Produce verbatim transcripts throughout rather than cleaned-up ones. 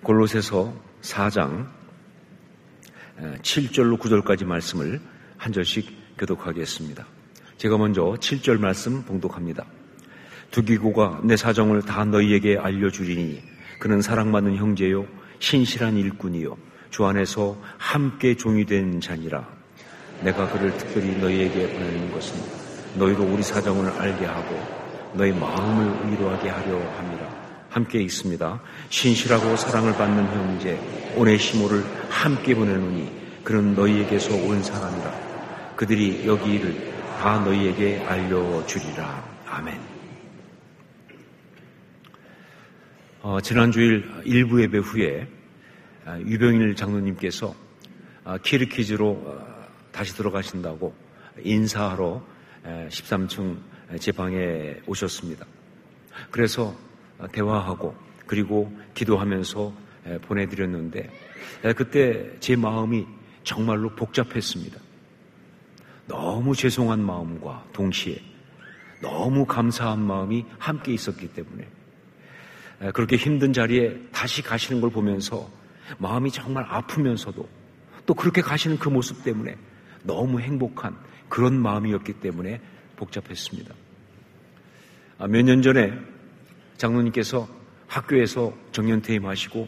골로새서 사 장 칠 절로 구 절까지 말씀을 한 절씩 교독하겠습니다. 제가 먼저 칠 절 말씀 봉독합니다. 두기고가 내 사정을 다 너희에게 알려주리니 그는 사랑받는 형제요 신실한 일꾼이요 주 안에서 함께 종이 된 자니라. 내가 그를 특별히 너희에게 보내는 것은 너희도 우리 사정을 알게 하고 너희 마음을 위로하게 하려 함이라. 함께 읽습니다. 신실하고 사랑을 받는 형제 오네시모를 함께 보내노니 그는 너희에게서 온 사람이라. 그들이 여기 일을 다 너희에게 알려주리라. 아멘. 어, 지난 주일 일부 예배 후에 유병일 장로님께서 키르키즈로 다시 들어가신다고 인사하러 십삼 층 제 방에 오셨습니다. 그래서 대화하고 그리고 기도하면서 보내드렸는데 그때 제 마음이 정말로 복잡했습니다. 너무 죄송한 마음과 동시에 너무 감사한 마음이 함께 있었기 때문에 그렇게 힘든 자리에 다시 가시는 걸 보면서 마음이 정말 아프면서도 또 그렇게 가시는 그 모습 때문에 너무 행복한 그런 마음이었기 때문에 복잡했습니다. 몇 년 전에 장로님께서 학교에서 정년퇴임하시고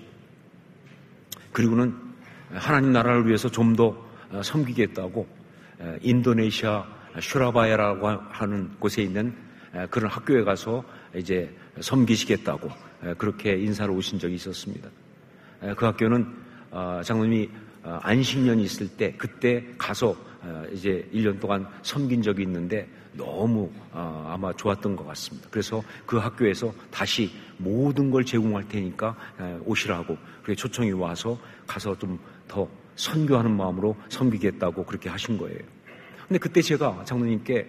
그리고는 하나님 나라를 위해서 좀 더 섬기겠다고 인도네시아 슈라바야라고 하는 곳에 있는 그런 학교에 가서 이제 섬기시겠다고 그렇게 인사를 오신 적이 있었습니다. 그 학교는 장로님이 안식년이 있을 때 그때 가서 이제 일 년 동안 섬긴 적이 있는데 너무 아마 좋았던 것 같습니다. 그래서 그 학교에서 다시 모든 걸 제공할 테니까 오시라고 그렇게 초청이 와서 가서 좀 더 선교하는 마음으로 섬기겠다고 그렇게 하신 거예요. 근데 그때 제가 장로님께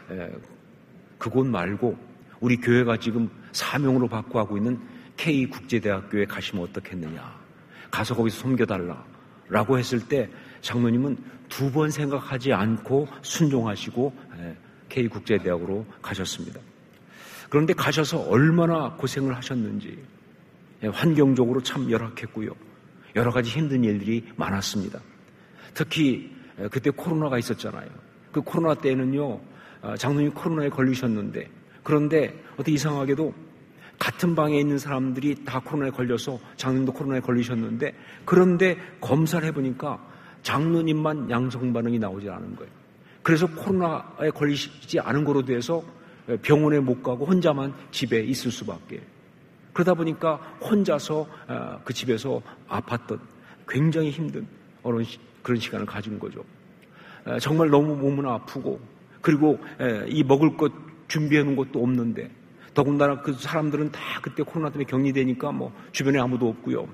그곳 말고 우리 교회가 지금 사명으로 받고 하고 있는 K국제대학교에 가시면 어떻겠느냐, 가서 거기서 섬겨달라라고 했을 때 장로님은 두 번 생각하지 않고 순종하시고 K국제대학으로 가셨습니다. 그런데 가셔서 얼마나 고생을 하셨는지, 환경적으로 참 열악했고요, 여러 가지 힘든 일들이 많았습니다. 특히 그때 코로나가 있었잖아요. 그 코로나 때는요, 장로님이 코로나에 걸리셨는데, 그런데 어떻게 이상하게도 같은 방에 있는 사람들이 다 코로나에 걸려서 장로님도 코로나에 걸리셨는데, 그런데 검사를 해보니까 장로님만 양성 반응이 나오지 않은 거예요. 그래서 코로나에 걸리지 않은 거로 돼서 병원에 못 가고 혼자만 집에 있을 수밖에. 그러다 보니까 혼자서 그 집에서 아팠던 굉장히 힘든 그런 시간을 가진 거죠. 정말 너무 몸은 아프고, 그리고 이 먹을 것 준비해 놓은 것도 없는데, 더군다나 그 사람들은 다 그때 코로나 때문에 격리되니까 뭐 주변에 아무도 없고요.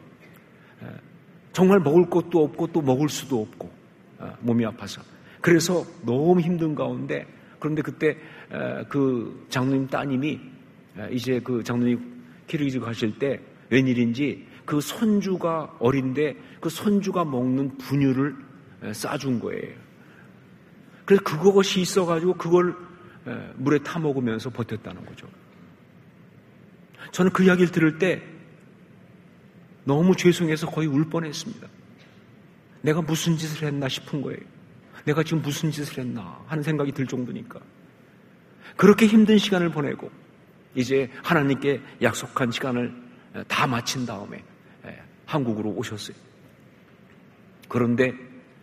정말 먹을 것도 없고 또 먹을 수도 없고 몸이 아파서. 그래서 너무 힘든 가운데, 그런데 그때 그 장로님 따님이 이제 그 장로님 키르기즈 가실 때 웬일인지 그 손주가 어린데 그 손주가 먹는 분유를 싸준 거예요. 그래서 그것이 있어가지고 그걸 물에 타 먹으면서 버텼다는 거죠. 저는 그 이야기를 들을 때 너무 죄송해서 거의 울 뻔했습니다. 내가 무슨 짓을 했나 싶은 거예요. 내가 지금 무슨 짓을 했나 하는 생각이 들 정도니까. 그렇게 힘든 시간을 보내고 이제 하나님께 약속한 시간을 다 마친 다음에 한국으로 오셨어요. 그런데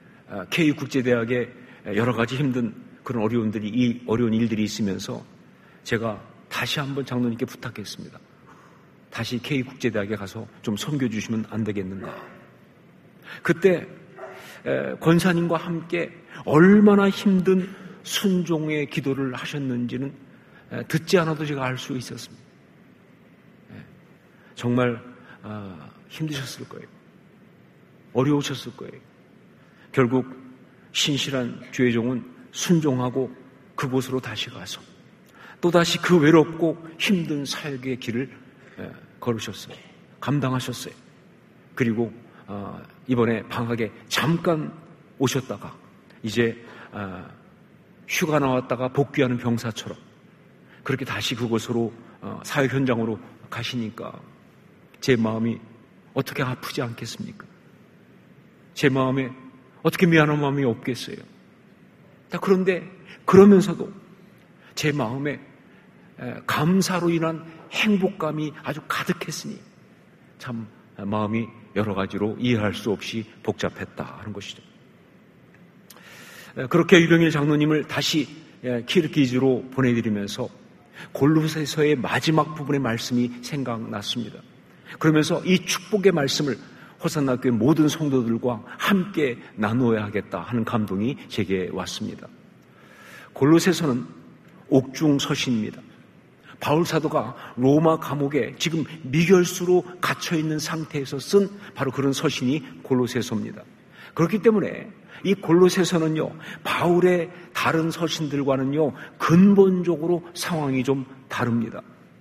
K국제대학에 여러 가지 힘든 그런 어려움들이, 이 어려운 일들이 있으면서 제가 다시 한번 장로님께 부탁했습니다. 다시 K국제대학에 가서 좀 섬겨주시면 안 되겠는가. 그때 권사님과 함께 얼마나 힘든 순종의 기도를 하셨는지는 듣지 않아도 제가 알 수 있었습니다. 정말 힘드셨을 거예요. 어려우셨을 거예요. 결국 신실한 주의 종은 순종하고 그곳으로 다시 가서 또다시 그 외롭고 힘든 사역의 길을 걸으셨어요. 감당하셨어요. 그리고 이번에 방학에 잠깐 오셨다가 이제 휴가 나왔다가 복귀하는 병사처럼 그렇게 다시 그곳으로 사역 현장으로 가시니까 제 마음이 어떻게 아프지 않겠습니까? 제 마음에 어떻게 미안한 마음이 없겠어요? 그런데 그러면서도 제 마음에 감사로 인한 행복감이 아주 가득했으니 참 마음이 여러 가지로 이해할 수 없이 복잡했다 하는 것이죠. 그렇게 유병일 장로님을 다시 키르기즈로 보내드리면서 골로새서의 마지막 부분의 말씀이 생각났습니다. 그러면서 이 축복의 말씀을 호산나 교회 모든 성도들과 함께 나누어야 하겠다 하는 감동이 제게 왔습니다. 골로새서는 옥중 서신입니다. 바울 사도가 로마 감옥에 지금 미결수로 갇혀있는 상태에서 쓴 바로 그런 서신이 골로새서입니다. 그렇기 때문에 이 골로새서는요, 바울의 다른 서신들과는요, 근본적으로 상황이 좀 다릅니다.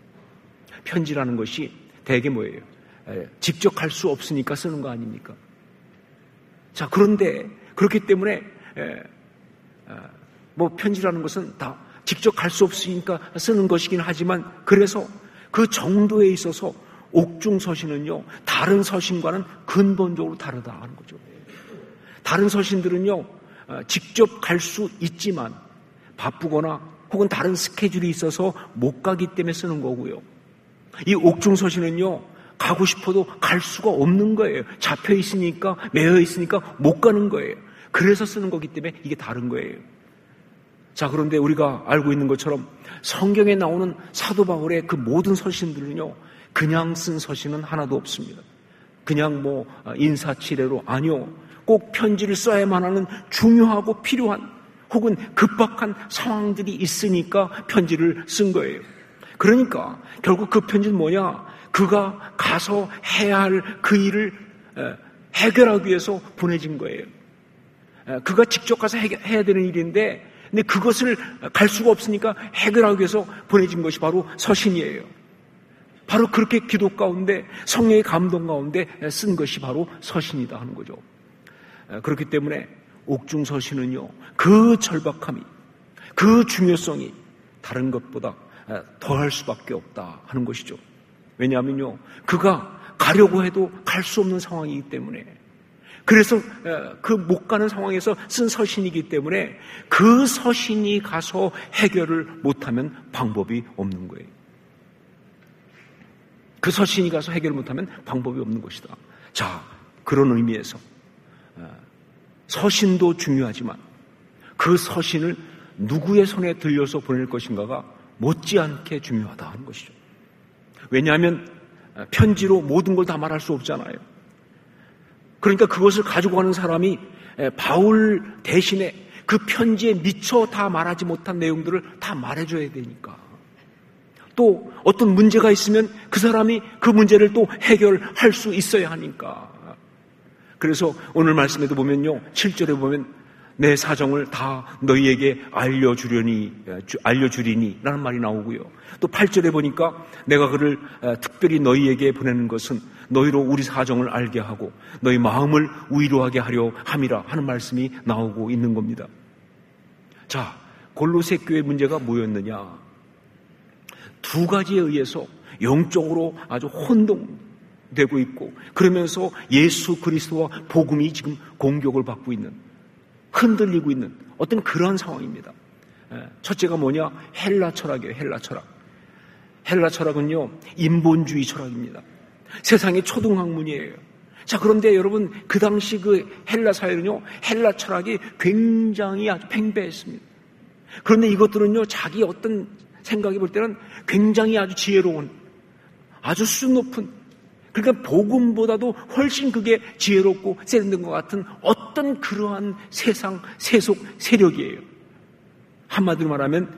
편지라는 것이 대개 뭐예요? 에, 직접 갈 수 없으니까 쓰는 거 아닙니까? 자, 그런데 그렇기 때문에 에, 에, 뭐 편지라는 것은 다 직접 갈 수 없으니까 쓰는 것이긴 하지만 그래서 그 정도에 있어서 옥중 서신은요, 다른 서신과는 근본적으로 다르다 하는 거죠. 다른 서신들은요, 직접 갈 수 있지만 바쁘거나 혹은 다른 스케줄이 있어서 못 가기 때문에 쓰는 거고요. 이 옥중 서신은요, 가고 싶어도 갈 수가 없는 거예요. 잡혀 있으니까, 매여 있으니까 못 가는 거예요. 그래서 쓰는 거기 때문에 이게 다른 거예요. 자, 그런데 우리가 알고 있는 것처럼 성경에 나오는 사도 바울의 그 모든 서신들은요, 그냥 쓴 서신은 하나도 없습니다. 그냥 뭐 인사치레로, 아니요. 꼭 편지를 써야만 하는 중요하고 필요한 혹은 급박한 상황들이 있으니까 편지를 쓴 거예요. 그러니까 결국 그 편지는 뭐냐? 그가 가서 해야 할 그 일을 해결하기 위해서 보내진 거예요. 그가 직접 가서 해야 되는 일인데 근데 그것을 갈 수가 없으니까 해결하기 위해서 보내진 것이 바로 서신이에요. 바로 그렇게 기도 가운데 성령의 감동 가운데 쓴 것이 바로 서신이다 하는 거죠. 그렇기 때문에 옥중 서신은요, 그 절박함이, 그 중요성이 다른 것보다 더할 수밖에 없다 하는 것이죠. 왜냐하면요, 그가 가려고 해도 갈 수 없는 상황이기 때문에, 그래서 그 못 가는 상황에서 쓴 서신이기 때문에 그 서신이 가서 해결을 못하면 방법이 없는 거예요. 그 서신이 가서 해결을 못하면 방법이 없는 것이다. 자, 그런 의미에서 서신도 중요하지만 그 서신을 누구의 손에 들려서 보낼 것인가가 못지않게 중요하다 하는 것이죠. 왜냐하면 편지로 모든 걸 다 말할 수 없잖아요. 그러니까 그것을 가지고 가는 사람이 바울 대신에 그 편지에 미처 다 말하지 못한 내용들을 다 말해줘야 되니까. 또 어떤 문제가 있으면 그 사람이 그 문제를 또 해결할 수 있어야 하니까. 그래서 오늘 말씀에도 보면요, 칠 절에 보면 내 사정을 다 너희에게 알려주려니, 알려주리니 라는 말이 나오고요. 또 팔 절에 보니까 내가 그를 특별히 너희에게 보내는 것은 너희로 우리 사정을 알게 하고 너희 마음을 위로하게 하려 함이라 하는 말씀이 나오고 있는 겁니다. 자, 골로새 교회 문제가 뭐였느냐? 두 가지에 의해서 영적으로 아주 혼동되고 있고, 그러면서 예수 그리스도와 복음이 지금 공격을 받고 있는, 흔들리고 있는 어떤 그런 상황입니다. 첫째가 뭐냐? 헬라 철학이에요. 헬라 철학. 헬라 철학은요, 인본주의 철학입니다. 세상의 초등학문이에요. 자, 그런데 여러분, 그 당시 그 헬라 사회는요, 헬라 철학이 굉장히 아주 팽배했습니다. 그런데 이것들은요, 자기 어떤 생각해 볼 때는 굉장히 아주 지혜로운, 아주 수 높은, 그러니까 복음보다도 훨씬 그게 지혜롭고 세련된 것 같은 어떤 그러한 세상 세속 세력이에요. 한마디로 말하면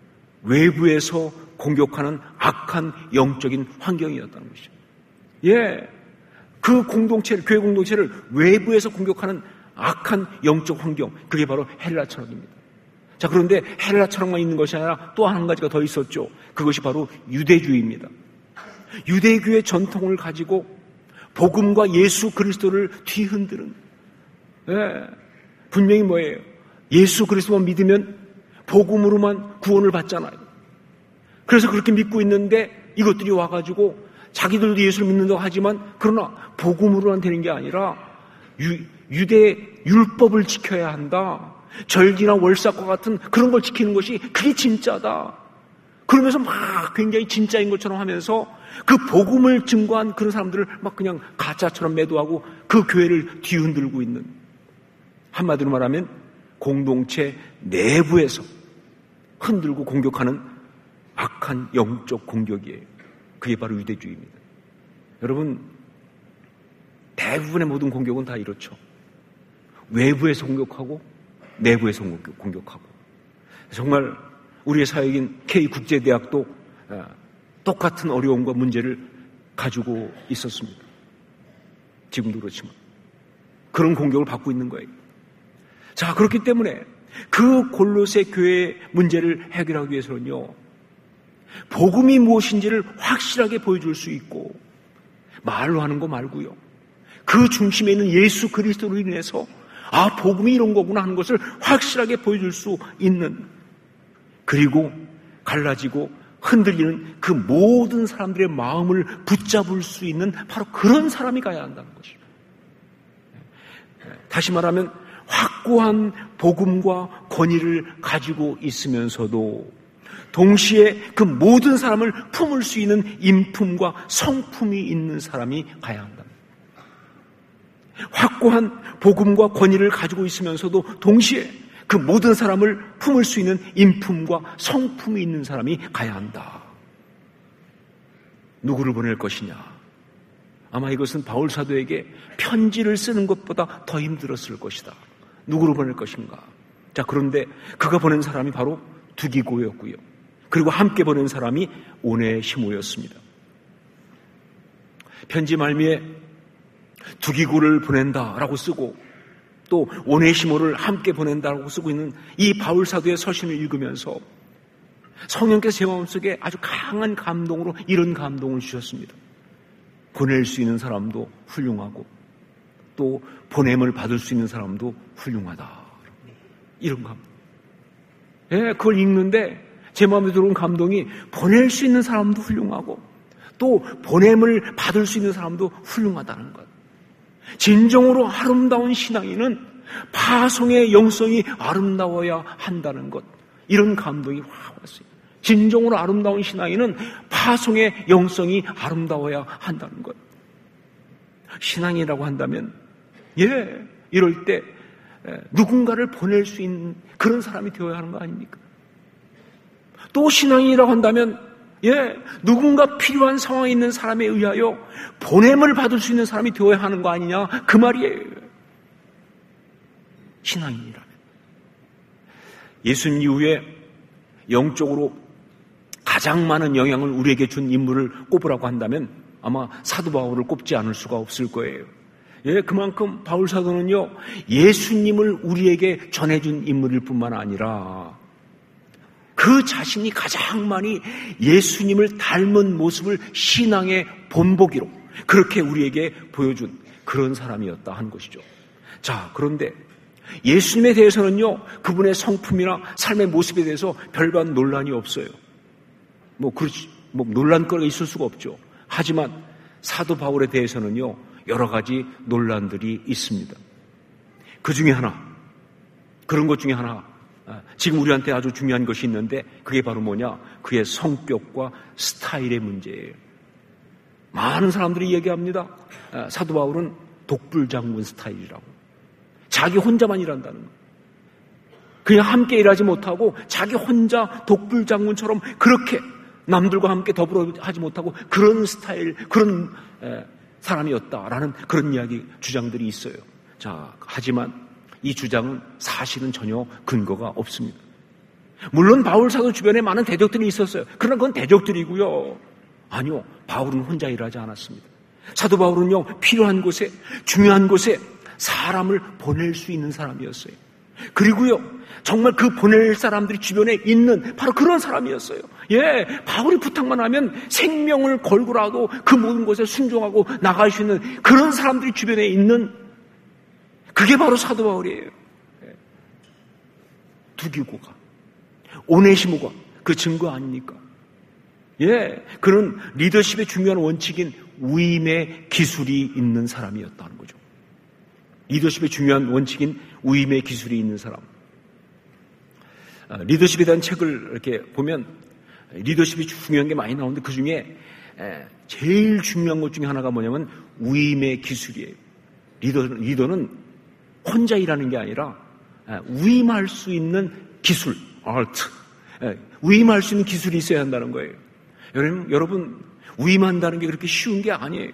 외부에서 공격하는 악한 영적인 환경이었다는 것이죠. 예, 그 공동체를, 교회 공동체를 외부에서 공격하는 악한 영적 환경, 그게 바로 헬라 철학입니다. 자, 그런데 헬라 철학만 있는 것이 아니라 또 한 가지가 더 있었죠. 그것이 바로 유대주의입니다. 유대교의 전통을 가지고 복음과 예수 그리스도를 뒤흔드는, 예, 분명히 뭐예요? 예수 그리스도만 믿으면 복음으로만 구원을 받잖아요. 그래서 그렇게 믿고 있는데 이것들이 와가지고 자기들도 예수를 믿는다고 하지만 그러나 복음으로만 되는 게 아니라 유, 유대 율법을 지켜야 한다. 절기나 월삭과 같은 그런 걸 지키는 것이 그게 진짜다. 그러면서 막 굉장히 진짜인 것처럼 하면서 그 복음을 증거한 그런 사람들을 막 그냥 가짜처럼 매도하고 그 교회를 뒤흔들고 있는, 한마디로 말하면 공동체 내부에서 흔들고 공격하는 악한 영적 공격이에요. 그게 바로 유대주의입니다. 여러분, 대부분의 모든 공격은 다 이렇죠. 외부에서 공격하고 내부에서 공격하고. 정말 우리의 사역인 K국제대학도 똑같은 어려움과 문제를 가지고 있었습니다. 지금도 그렇지만 그런 공격을 받고 있는 거예요. 자, 그렇기 때문에 그 골로새 교회의 문제를 해결하기 위해서는요, 복음이 무엇인지를 확실하게 보여줄 수 있고, 말로 하는 거 말고요, 그 중심에 있는 예수 그리스도로 인해서 아, 복음이 이런 거구나 하는 것을 확실하게 보여줄 수 있는, 그리고 갈라지고 흔들리는 그 모든 사람들의 마음을 붙잡을 수 있는 바로 그런 사람이 가야 한다는 것입니다. 다시 말하면 확고한 복음과 권위를 가지고 있으면서도 동시에 그 모든 사람을 품을 수 있는 인품과 성품이 있는 사람이 가야 한다. 확고한 복음과 권위를 가지고 있으면서도 동시에 그 모든 사람을 품을 수 있는 인품과 성품이 있는 사람이 가야 한다. 누구를 보낼 것이냐? 아마 이것은 바울 사도에게 편지를 쓰는 것보다 더 힘들었을 것이다. 누구를 보낼 것인가? 자, 그런데 그가 보낸 사람이 바로 두기고였고요. 그리고 함께 보낸 사람이 오네시모였습니다. 편지 말미에 두기고를 보낸다라고 쓰고 또 오네시모를 함께 보낸다라고 쓰고 있는 이 바울 사도의 서신을 읽으면서 성령께서 제 마음속에 아주 강한 감동으로 이런 감동을 주셨습니다. 보낼 수 있는 사람도 훌륭하고 또 보냄을 받을 수 있는 사람도 훌륭하다. 이런 감동. 예, 그걸 읽는데 제 마음에 들어온 감동이 보낼 수 있는 사람도 훌륭하고 또 보냄을 받을 수 있는 사람도 훌륭하다는 것. 진정으로 아름다운 신앙인은 파송의 영성이 아름다워야 한다는 것. 이런 감동이 확 왔어요. 진정으로 아름다운 신앙인은 파송의 영성이 아름다워야 한다는 것. 신앙이라고 한다면 예, 이럴 때 누군가를 보낼 수 있는 그런 사람이 되어야 하는 거 아닙니까? 또 신앙이라고 한다면 예, 누군가 필요한 상황에 있는 사람에 의하여 보냄을 받을 수 있는 사람이 되어야 하는 거 아니냐, 그 말이에요. 신앙인이라면. 예수님 이후에 영적으로 가장 많은 영향을 우리에게 준 인물을 꼽으라고 한다면 아마 사도 바울을 꼽지 않을 수가 없을 거예요. 예, 그만큼 바울 사도는요, 예수님을 우리에게 전해준 인물일 뿐만 아니라 그 자신이 가장 많이 예수님을 닮은 모습을 신앙의 본보기로 그렇게 우리에게 보여준 그런 사람이었다 하는 것이죠. 자, 그런데 예수님에 대해서는요, 그분의 성품이나 삶의 모습에 대해서 별반 논란이 없어요. 뭐, 그렇지, 뭐, 논란거리가 있을 수가 없죠. 하지만 사도 바울에 대해서는요, 여러 가지 논란들이 있습니다. 그 중에 하나, 그런 것 중에 하나, 지금 우리한테 아주 중요한 것이 있는데 그게 바로 뭐냐? 그의 성격과 스타일의 문제예요. 많은 사람들이 얘기합니다. 사도 바울은 독불장군 스타일이라고. 자기 혼자만 일한다는 거. 그냥 함께 일하지 못하고 자기 혼자 독불장군처럼 그렇게 남들과 함께 더불어 하지 못하고 그런 스타일, 그런 사람이었다라는 그런 이야기, 주장들이 있어요. 자, 하지만 이 주장은 사실은 전혀 근거가 없습니다. 물론 바울 사도 주변에 많은 대적들이 있었어요. 그러나 그건 대적들이고요. 아니요, 바울은 혼자 일하지 않았습니다. 사도 바울은요, 필요한 곳에, 중요한 곳에 사람을 보낼 수 있는 사람이었어요. 그리고요, 정말 그 보낼 사람들이 주변에 있는 바로 그런 사람이었어요. 예, 바울이 부탁만 하면 생명을 걸고라도 그 모든 곳에 순종하고 나갈 수 있는 그런 사람들이 주변에 있는, 그게 바로 사도 바울이에요. 두기고가, 오네시모가 그 증거 아닙니까? 예, 그는 리더십의 중요한 원칙인 위임의 기술이 있는 사람이었다는 거죠. 리더십의 중요한 원칙인 위임의 기술이 있는 사람. 리더십에 대한 책을 이렇게 보면 리더십이 중요한 게 많이 나오는데 그 중에 제일 중요한 것 중에 하나가 뭐냐면 위임의 기술이에요. 리더, 리더는 혼자 일하는 게 아니라 위임할 수 있는 기술, 아트, 위임할 수 있는 기술이 있어야 한다는 거예요. 여러분, 여러분 위임한다는 게 그렇게 쉬운 게 아니에요.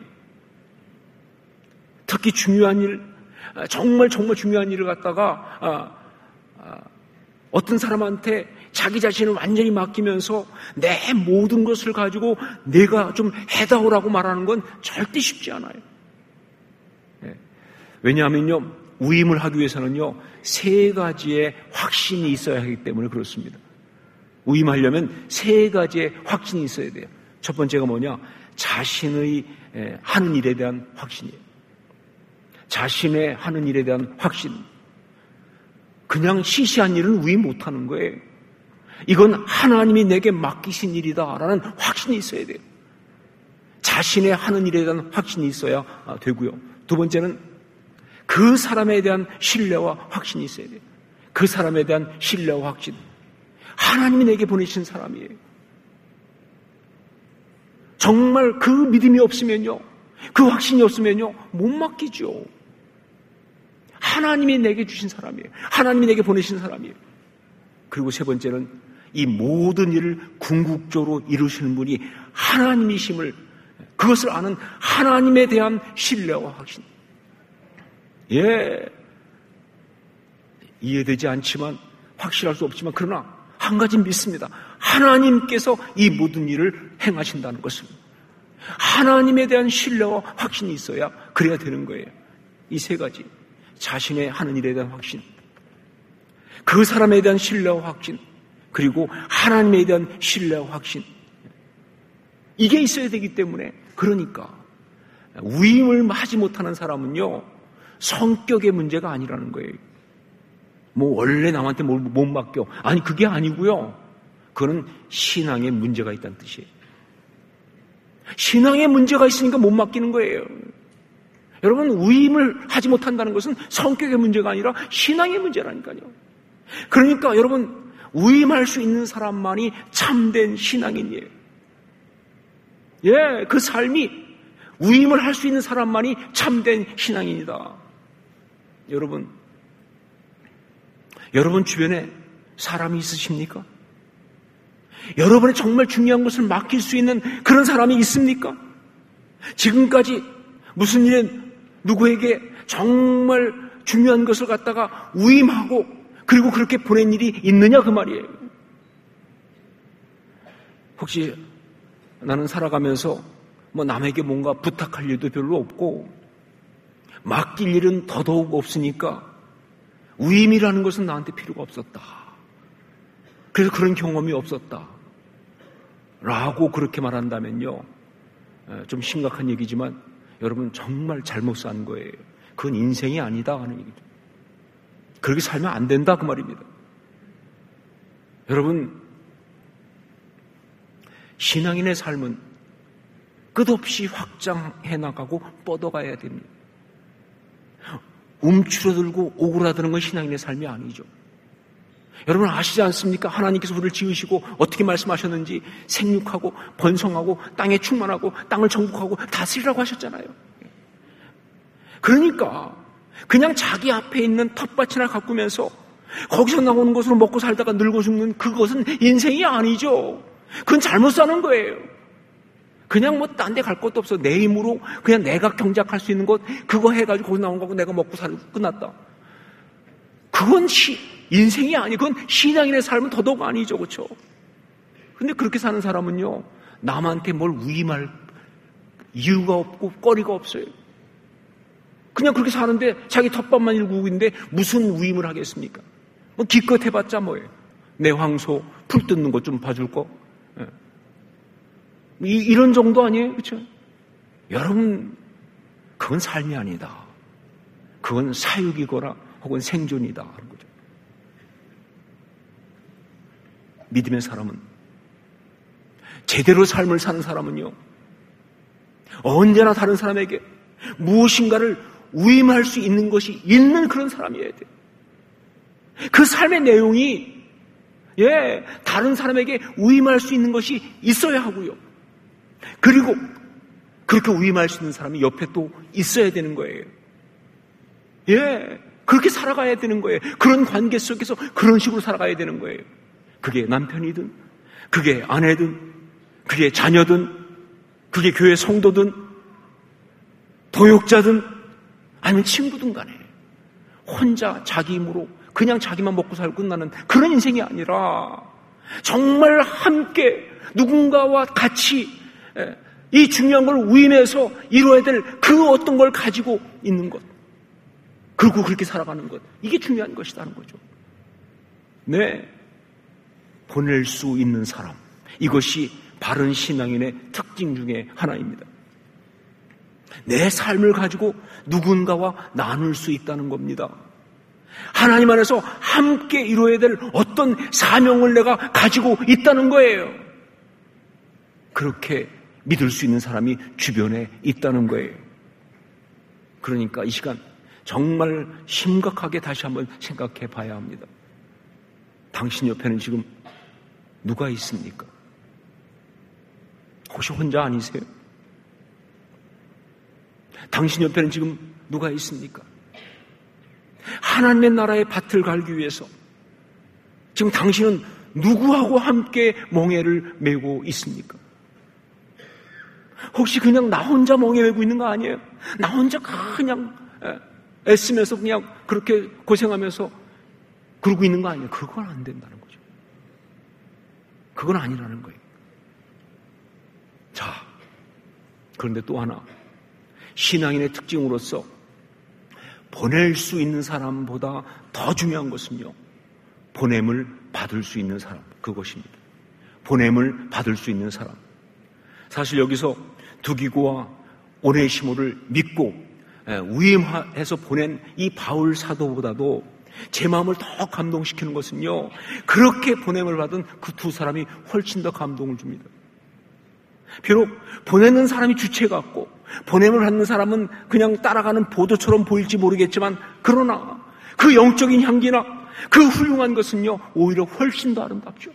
특히 중요한 일, 정말 정말 중요한 일을 갖다가 아, 아, 어떤 사람한테 자기 자신을 완전히 맡기면서 내 모든 것을 가지고 내가 좀 해다오라고 말하는 건 절대 쉽지 않아요. 네. 왜냐하면요, 위임을 하기 위해서는요 세 가지의 확신이 있어야 하기 때문에 그렇습니다. 위임하려면 세 가지의 확신이 있어야 돼요. 첫 번째가 뭐냐? 자신의 하는 일에 대한 확신이에요. 자신의 하는 일에 대한 확신. 그냥 시시한 일은 위임 못하는 거예요. 이건 하나님이 내게 맡기신 일이다라는 확신이 있어야 돼요. 자신의 하는 일에 대한 확신이 있어야 되고요. 두 번째는 그 사람에 대한 신뢰와 확신이 있어야 돼요. 그 사람에 대한 신뢰와 확신. 하나님이 내게 보내신 사람이에요. 정말 그 믿음이 없으면요, 그 확신이 없으면요 못 맡기죠. 하나님이 내게 주신 사람이에요. 하나님이 내게 보내신 사람이에요. 그리고 세 번째는 이 모든 일을 궁극적으로 이루시는 분이 하나님이심을, 그것을 아는 하나님에 대한 신뢰와 확신. 예, 이해되지 않지만, 확실할 수 없지만, 그러나 한 가지 믿습니다. 하나님께서 이 모든 일을 행하신다는 것을. 하나님에 대한 신뢰와 확신이 있어야 그래야 되는 거예요. 이 세 가지. 자신의 하는 일에 대한 확신, 그 사람에 대한 신뢰와 확신, 그리고 하나님에 대한 신뢰와 확신. 이게 있어야 되기 때문에, 그러니까 위임을 하지 못하는 사람은요 성격의 문제가 아니라는 거예요. 뭐 원래 남한테 뭘 못 맡겨, 아니 그게 아니고요, 그거는 신앙에 문제가 있다는 뜻이에요. 신앙에 문제가 있으니까 못 맡기는 거예요. 여러분, 위임을 하지 못한다는 것은 성격의 문제가 아니라 신앙의 문제라니까요. 그러니까 여러분, 위임할 수 있는 사람만이 참된 신앙인이에요. 예, 그 삶이 위임을 할 수 있는 사람만이 참된 신앙인이다. 여러분, 여러분 주변에 사람이 있으십니까? 여러분의 정말 중요한 것을 맡길 수 있는 그런 사람이 있습니까? 지금까지 무슨 일에 누구에게 정말 중요한 것을 갖다가 위임하고 그리고 그렇게 보낸 일이 있느냐 그 말이에요. 혹시 나는 살아가면서 뭐 남에게 뭔가 부탁할 일도 별로 없고 맡길 일은 더더욱 없으니까 위임이라는 것은 나한테 필요가 없었다. 그래서 그런 경험이 없었다. 라고 그렇게 말한다면요, 좀 심각한 얘기지만 여러분 정말 잘못 산 거예요. 그건 인생이 아니다 하는 얘기죠. 그렇게 살면 안 된다 그 말입니다. 여러분, 신앙인의 삶은 끝없이 확장해 나가고 뻗어가야 됩니다. 움츠러들고 오그라드는 건 신앙인의 삶이 아니죠. 여러분 아시지 않습니까? 하나님께서 우리를 지으시고 어떻게 말씀하셨는지 생육하고 번성하고 땅에 충만하고 땅을 정복하고 다스리라고 하셨잖아요. 그러니까 그냥 자기 앞에 있는 텃밭이나 가꾸면서 거기서 나오는 것으로 먹고 살다가 늙어 죽는 그것은 인생이 아니죠. 그건 잘못 사는 거예요. 그냥 뭐 딴 데 갈 것도 없어. 내 힘으로 그냥 내가 경작할 수 있는 것 그거 해가지고 거기 나온 거고 내가 먹고 살고 끝났다. 그건 시, 인생이 아니, 그건 신앙인의 삶은 더더욱 아니죠, 그렇죠? 근데 그렇게 사는 사람은요, 남한테 뭘 위임할 이유가 없고 거리가 없어요. 그냥 그렇게 사는데 자기 텃밭만 일구고 있는데 무슨 위임을 하겠습니까? 뭐 기껏 해봤자 뭐예요? 내 황소 풀 뜯는 것 좀 봐줄 거? 예. 이, 이런 정도 아니에요, 그렇죠? 여러분, 그건 삶이 아니다. 그건 사육이거나 혹은 생존이다 하는 거죠. 믿음의 사람은 제대로 삶을 사는 사람은요, 언제나 다른 사람에게 무엇인가를 위임할 수 있는 것이 있는 그런 사람이어야 돼요. 그 삶의 내용이 예, 다른 사람에게 위임할 수 있는 것이 있어야 하고요. 그리고 그렇게 위임할 수 있는 사람이 옆에 또 있어야 되는 거예요. 예, 그렇게 살아가야 되는 거예요. 그런 관계 속에서 그런 식으로 살아가야 되는 거예요. 그게 남편이든, 그게 아내든, 그게 자녀든, 그게 교회 성도든, 동역자든, 아니면 친구든 간에 혼자 자기 힘으로 그냥 자기만 먹고 살고 끝나는 그런 인생이 아니라 정말 함께 누군가와 같이 이 중요한 걸 위임해서 이루어야 될 그 어떤 걸 가지고 있는 것, 그리고 그렇게 살아가는 것, 이게 중요한 것이라는 거죠. 네, 보낼 수 있는 사람, 이것이 바른 신앙인의 특징 중에 하나입니다. 내 삶을 가지고 누군가와 나눌 수 있다는 겁니다. 하나님 안에서 함께 이루어야 될 어떤 사명을 내가 가지고 있다는 거예요. 그렇게 믿을 수 있는 사람이 주변에 있다는 거예요. 그러니까 이 시간 정말 심각하게 다시 한번 생각해 봐야 합니다. 당신 옆에는 지금 누가 있습니까? 혹시 혼자 아니세요? 당신 옆에는 지금 누가 있습니까? 하나님의 나라의 밭을 갈기 위해서 지금 당신은 누구하고 함께 멍에를 메고 있습니까? 혹시 그냥 나 혼자 멍에 메고 있는 거 아니에요? 나 혼자 그냥 애쓰면서 그냥 그렇게 고생하면서 그러고 있는 거 아니에요? 그건 안 된다는 거죠. 그건 아니라는 거예요. 자, 그런데 또 하나, 신앙인의 특징으로서 보낼 수 있는 사람보다 더 중요한 것은요, 보냄을 받을 수 있는 사람, 그것입니다. 보냄을 받을 수 있는 사람. 사실 여기서 두기고와 오네시모를 믿고 위임해서 보낸 이 바울 사도보다도 제 마음을 더 감동시키는 것은요, 그렇게 보냄을 받은 그 두 사람이 훨씬 더 감동을 줍니다. 비록 보내는 사람이 주체 같고 보냄을 받는 사람은 그냥 따라가는 보도처럼 보일지 모르겠지만, 그러나 그 영적인 향기나 그 훌륭한 것은요, 오히려 훨씬 더 아름답죠.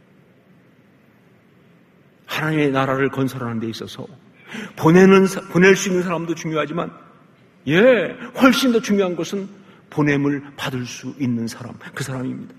하나님의 나라를 건설하는 데 있어서 보내는, 보낼 수 있는 사람도 중요하지만, 예, 훨씬 더 중요한 것은 보냄을 받을 수 있는 사람, 그 사람입니다.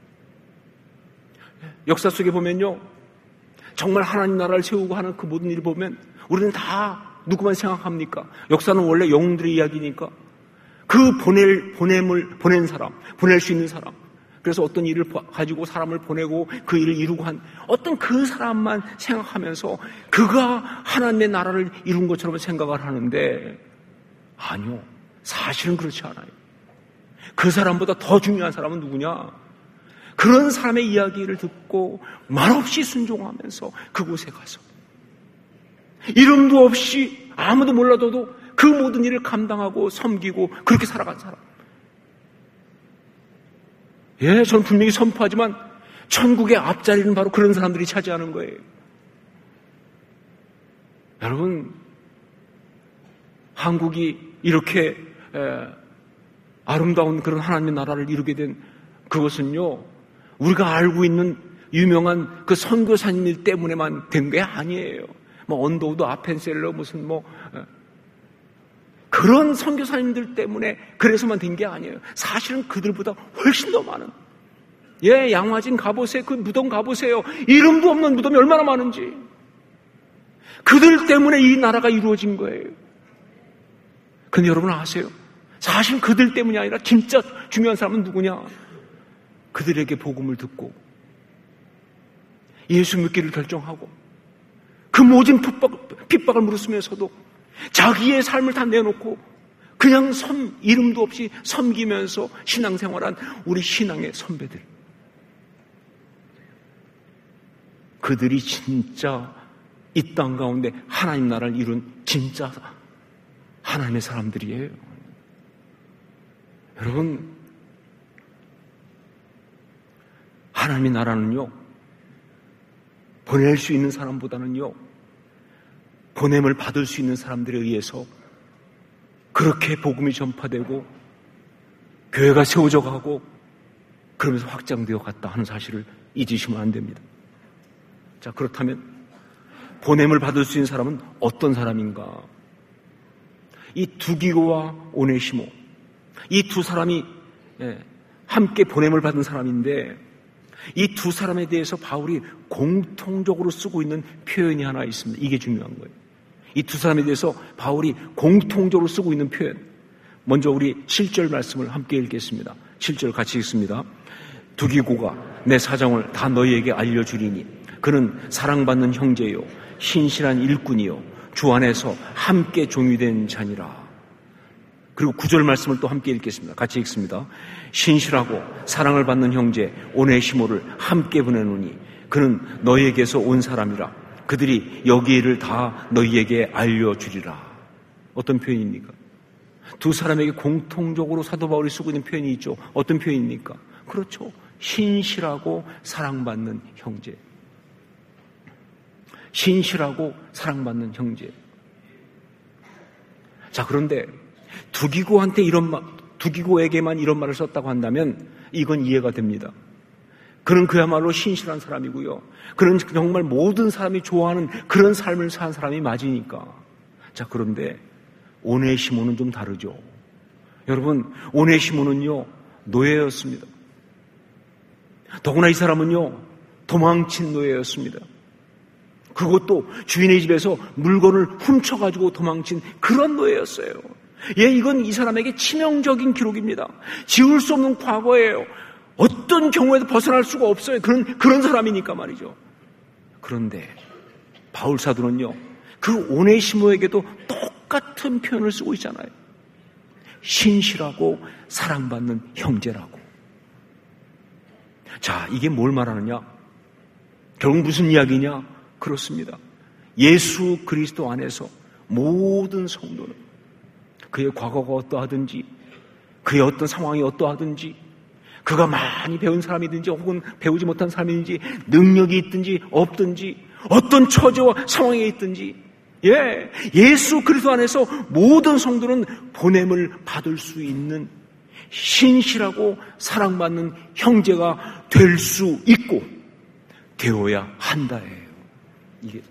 역사 속에 보면요, 정말 하나님 나라를 세우고 하는 그 모든 일을 보면 우리는 다 누구만 생각합니까? 역사는 원래 영웅들의 이야기니까 그 보낼, 보냄을, 보낸 사람, 보낼 수 있는 사람, 그래서 어떤 일을 가지고 사람을 보내고 그 일을 이루고 한 어떤 그 사람만 생각하면서 그가 하나님의 나라를 이룬 것처럼 생각을 하는데, 아니요, 사실은 그렇지 않아요. 그 사람보다 더 중요한 사람은 누구냐? 그런 사람의 이야기를 듣고 말없이 순종하면서 그곳에 가서 이름도 없이 아무도 몰라도 그 모든 일을 감당하고 섬기고 그렇게 살아간 사람. 예, 저는 분명히 선포하지만 천국의 앞자리는 바로 그런 사람들이 차지하는 거예요. 여러분, 한국이 이렇게 에, 아름다운 그런 하나님의 나라를 이루게 된 그것은요, 우리가 알고 있는 유명한 그 선교사님들 때문에만 된 게 아니에요. 뭐 언더우드 아펜셀러 무슨 뭐 그런 선교사님들 때문에 그래서만 된 게 아니에요. 사실은 그들보다 훨씬 더 많은, 예, 양화진 가보세요. 그 무덤 가보세요. 이름도 없는 무덤이 얼마나 많은지. 그들 때문에 이 나라가 이루어진 거예요. 근데 여러분 아세요? 사실 그들 때문이 아니라 진짜 중요한 사람은 누구냐? 그들에게 복음을 듣고 예수 믿기를 결정하고 그 모진 핍박, 핍박을 무릅쓰면서도 자기의 삶을 다 내놓고 그냥 섬, 이름도 없이 섬기면서 신앙생활한 우리 신앙의 선배들. 그들이 진짜 이 땅 가운데 하나님 나라를 이룬 진짜 하나님의 사람들이에요. 여러분, 하나님의 나라는요, 보낼 수 있는 사람보다는요, 보냄을 받을 수 있는 사람들에 의해서 그렇게 복음이 전파되고 교회가 세워져 가고 그러면서 확장되어 갔다 하는 사실을 잊으시면 안 됩니다. 자, 그렇다면 보냄을 받을 수 있는 사람은 어떤 사람인가? 이 두기고와 오네시모, 이 두 사람이 함께 보냄을 받은 사람인데, 이 두 사람에 대해서 바울이 공통적으로 쓰고 있는 표현이 하나 있습니다. 이게 중요한 거예요. 이 두 사람에 대해서 바울이 공통적으로 쓰고 있는 표현, 먼저 우리 칠 절 말씀을 함께 읽겠습니다. 칠 절 같이 읽습니다. 두기고가 내 사정을 다 너희에게 알려주리니 그는 사랑받는 형제요 신실한 일꾼이요 주 안에서 함께 종유된 자니라. 그리고 구 절 말씀을 또 함께 읽겠습니다. 같이 읽습니다. 신실하고 사랑을 받는 형제 오네시모를 함께 보내노니 그는 너희에게서 온 사람이라. 그들이 여기 일을 다 너희에게 알려주리라. 어떤 표현입니까? 두 사람에게 공통적으로 사도 바울이 쓰고 있는 표현이 있죠. 어떤 표현입니까? 그렇죠. 신실하고 사랑받는 형제. 신실하고 사랑받는 형제. 자, 그런데 두기고한테 이런 말, 두기고에게만 이런 말을 썼다고 한다면 이건 이해가 됩니다. 그는 그야말로 신실한 사람이고요. 그는 정말 모든 사람이 좋아하는 그런 삶을 산 사람이 맞으니까. 자, 그런데 오네시모는 좀 다르죠. 여러분, 오네시모는요, 노예였습니다. 더구나 이 사람은요, 도망친 노예였습니다. 그것도 주인의 집에서 물건을 훔쳐가지고 도망친 그런 노예였어요. 예, 이건 이 사람에게 치명적인 기록입니다. 지울 수 없는 과거예요. 어떤 경우에도 벗어날 수가 없어요. 그런, 그런 사람이니까 말이죠. 그런데 바울 사도는요, 그 오네시모에게도 똑같은 표현을 쓰고 있잖아요. 신실하고 사랑받는 형제라고. 자, 이게 뭘 말하느냐? 결국 무슨 이야기냐? 그렇습니다. 예수 그리스도 안에서 모든 성도는 그의 과거가 어떠하든지, 그의 어떤 상황이 어떠하든지, 그가 많이 배운 사람이든지 혹은 배우지 못한 사람이든지, 능력이 있든지 없든지, 어떤 처지와 상황에 있든지, 예, 예수 그리스도 안에서 모든 성도는 보냄을 받을 수 있는 신실하고 사랑받는 형제가 될 수 있고 되어야 한다예요. 이게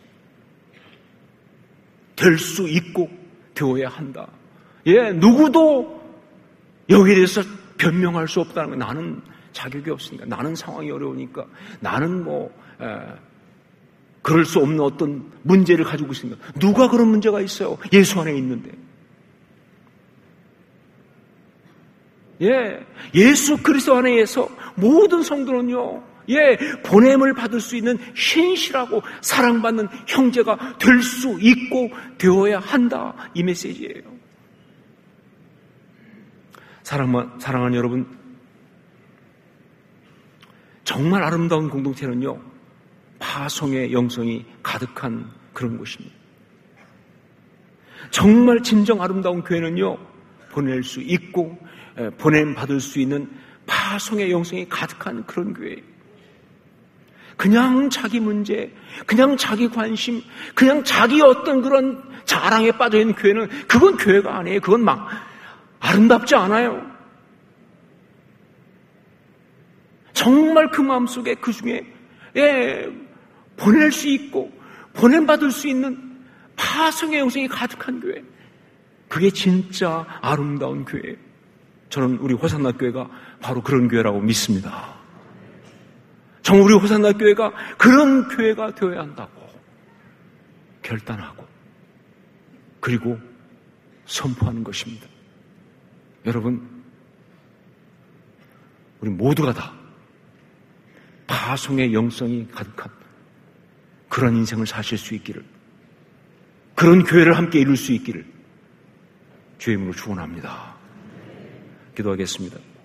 될 수 있고 되어야 한다. 예, 누구도 여기에 대해서 변명할 수 없다는 거예요. 나는 자격이 없으니까, 나는 상황이 어려우니까, 나는 뭐 에, 그럴 수 없는 어떤 문제를 가지고 있습니다. 누가 그런 문제가 있어요? 예수 안에 있는데. 예, 예수 그리스도 안에서 모든 성도는요, 예, 보냄을 받을 수 있는 신실하고 사랑받는 형제가 될 수 있고 되어야 한다. 이 메시지예요. 사랑만, 사랑하는 여러분, 정말 아름다운 공동체는요, 파송의 영성이 가득한 그런 곳입니다. 정말 진정 아름다운 교회는요, 보낼 수 있고 보냄 받을 수 있는 파송의 영성이 가득한 그런 교회예요. 그냥 자기 문제, 그냥 자기 관심, 그냥 자기 어떤 그런 자랑에 빠져있는 교회는 그건 교회가 아니에요. 그건 막 아름답지 않아요. 정말 그 마음속에 그 중에 예, 보낼 수 있고 보냄받을 수 있는 파송의 영성이 가득한 교회, 그게 진짜 아름다운 교회예요. 저는 우리 호산나 교회가 바로 그런 교회라고 믿습니다. 정말 우리 호산나 교회가 그런 교회가 되어야 한다고 결단하고 그리고 선포하는 것입니다. 여러분, 우리 모두가 다 파송의 영성이 가득한 그런 인생을 사실 수 있기를, 그런 교회를 함께 이룰 수 있기를 주의 이름으로 축원합니다. 기도하겠습니다.